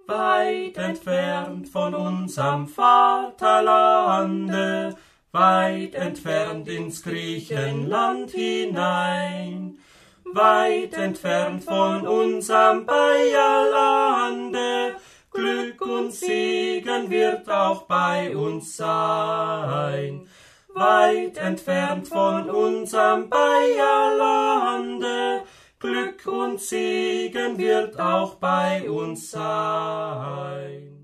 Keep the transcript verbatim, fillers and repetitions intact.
weit entfernt von unserem Vaterlande, weit entfernt ins Griechenland hinein, weit entfernt von unserem Bayerlande, Glück und Segen wird auch bei uns sein. Weit entfernt von unserem Bayerlande, Glück und Segen wird auch bei uns sein.